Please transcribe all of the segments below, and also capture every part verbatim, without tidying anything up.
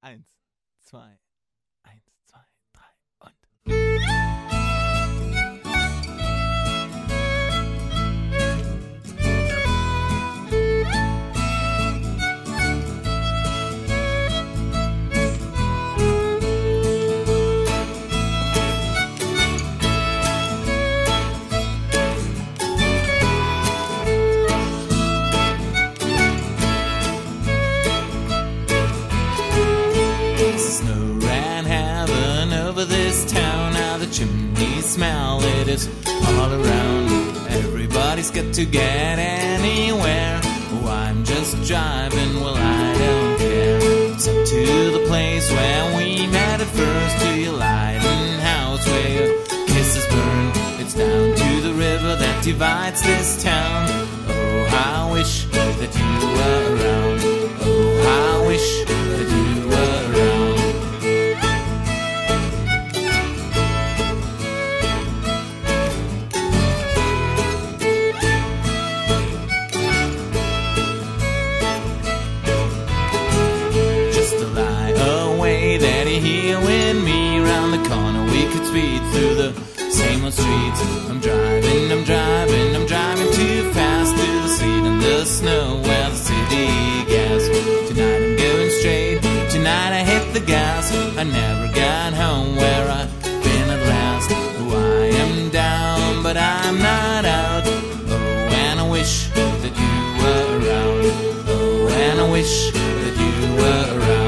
Eins, zwei, eins, zwei, drei und. Snow ran heaven over this town. Now the chimneys smell, it is all around. Everybody's got to get anywhere. Oh, I'm just driving, well, I don't care. It's up to the place where we met at first, to your lighting house where your kisses burn. It's down to the river that divides this town. Oh, how I wish that you were around. Oh, how I wish that you were around. Here with me, round the corner we could speed through the same old streets. I'm driving, I'm driving, I'm driving too fast through the sleet and the snow where the city gas. Tonight I'm going straight, tonight I hit the gas. I never got home where I've been at last. Oh, I am down, but I'm not out. Oh, and I wish that you were around. Oh, and I wish that you were around.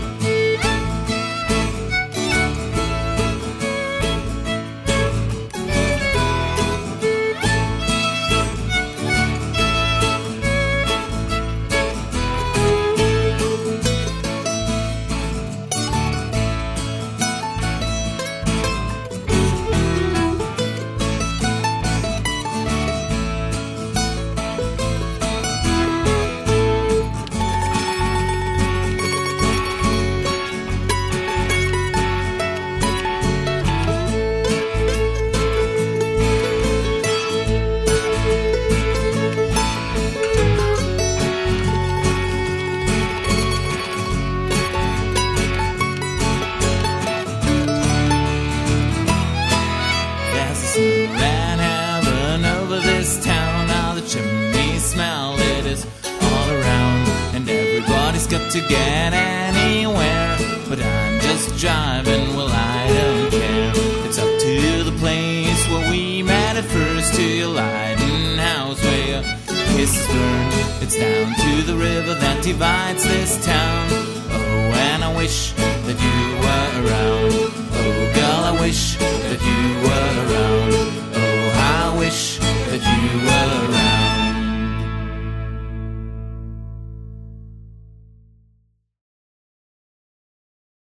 Got to get anywhere, but I'm just driving, well, I don't care. It's up to the place where we met at first, to your lighting house where your kisses burn. It's down to the river that divides this town. Oh, and I wish that you were around. Oh, girl, I wish